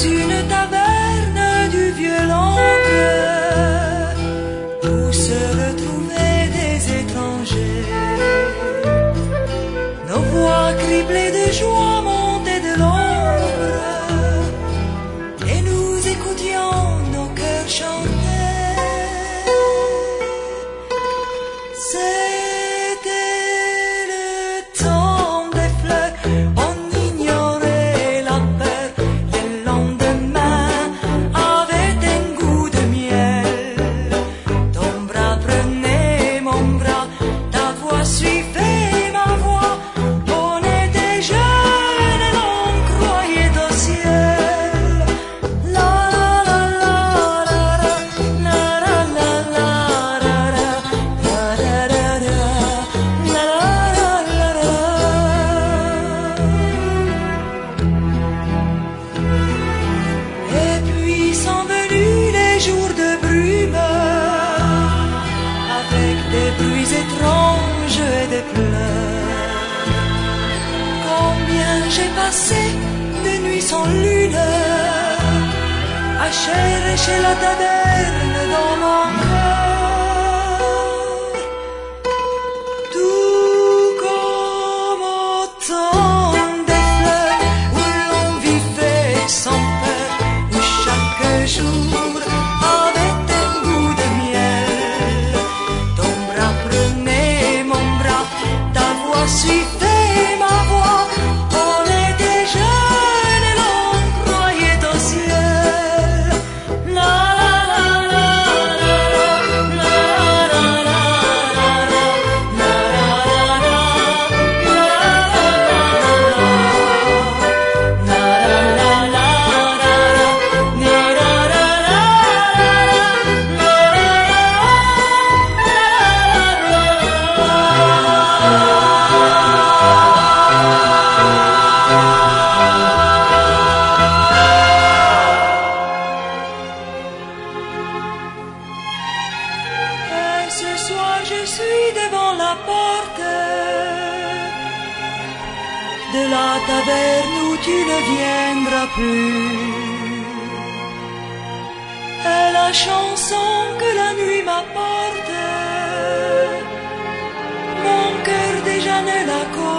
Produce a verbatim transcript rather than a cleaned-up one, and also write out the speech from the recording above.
une taverne du vieux Langres où se retrouvaient des étrangers. Nos voix criblées de joie montaient de l'ombre et nous écoutions nos cœurs chanter. C'était le temps des fleurs, on ignorait la peur. Le lendemain avait un goût de miel. Ton bras prenait mon bras, ta voix suivait ma voix. On était jeunes et l'on croyait au ciel. La la la la la la la la la la Et puis sont venus les jours de brume, avec des bruits étranges et des pleurs. Combien j'ai passé de nuits sans lune à chercher la taverne dans mon cœur. Tout comme au temps des fleurs où l'on vivait sans peur, où chaque jour avait un goût de miel. Ton bras prenait mon bras, ta voix suivait ma voix. On était jeunes et l'on croyait au ciel. La la la la la la la Et ce soir je suis devant la porte de la taverne où tu ne viendras plus. Et la chanson que la nuit m'apporte, mon cœur déjà ne la connaît.